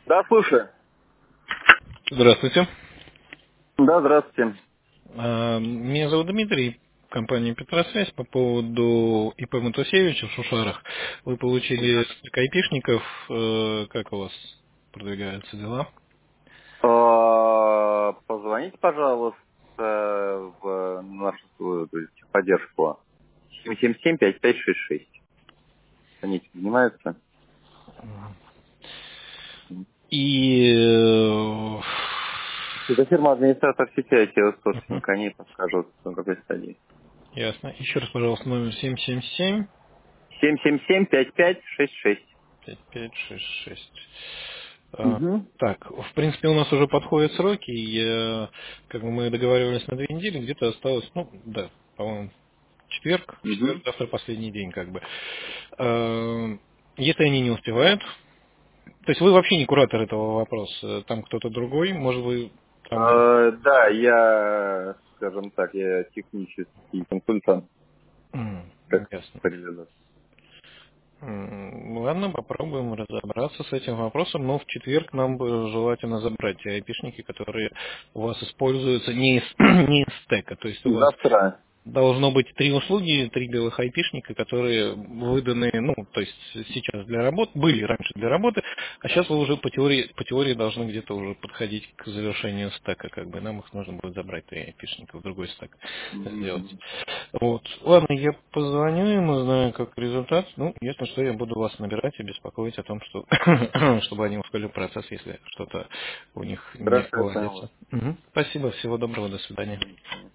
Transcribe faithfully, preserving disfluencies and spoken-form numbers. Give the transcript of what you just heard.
Да, слушай. Здравствуйте. Да, здравствуйте. А, Меня зовут Дмитрий, компания Петросвязь. По поводу И П Матусевича в Шушарах. Вы получили несколько айпишников. Э, Как у вас продвигаются дела? А, Позвоните, пожалуйста, в нашу свою, то есть, поддержку. семь семь семь пять пять шесть шесть. Они этим занимаются. И... э, Это фирма администратор сети ай мгм, ти-аутсорсинг. Они подскажут, на какой стадии. ясно. Еще раз, пожалуйста, номер семь семь семь семь семь семь пять пять шесть шесть. пять пять шесть шесть. А, Угу. Так, в принципе, у нас уже подходят сроки, и э, как бы мы договаривались на две недели, где-то осталось, ну, да, по-моему, четверг, четверг, Угу. завтра последний день, как бы. Э, Если они не успевают, то есть вы вообще не куратор этого вопроса, там кто-то другой, может вы там... Да, я, скажем так, я технический консультант. М, Как Ясно. приведу. М, Ладно, попробуем разобраться с этим вопросом, но в четверг нам бы желательно забрать те айпишники, которые у вас используются не из, не из стека, то есть у вас Завтра. должно быть три услуги, три белых айпишника, которые выданы, ну, то есть сейчас для работы, были раньше для работы, а сейчас вы уже по теории, по теории должны где-то уже подходить к завершению стека, как бы нам их нужно будет забрать три айпишника в другой стек сделать. Мгм. Вот. Ладно, я позвоню им, узнаю, как результат. Ну, если что, я буду вас набирать и беспокоить о том, что чтобы они ускорили процесс, если что-то у них не Хорошо, я понял вас. поладится. Мгм. Спасибо, всего доброго, до свидания.